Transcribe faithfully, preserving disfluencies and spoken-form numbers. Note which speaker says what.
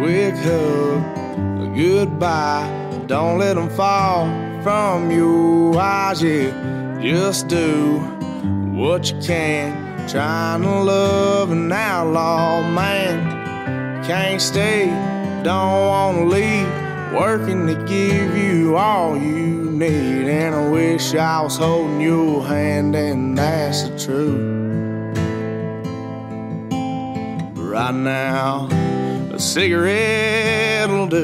Speaker 1: quick hug, a goodbye. Don't let them fall from your eyes, yeah. Just do what you can. Trying to love an outlaw man. Can't stay, don't wanna leave. Working to give you all you need. And I wish I was holding your hand, and that's the truth. But right now, a cigarette will do.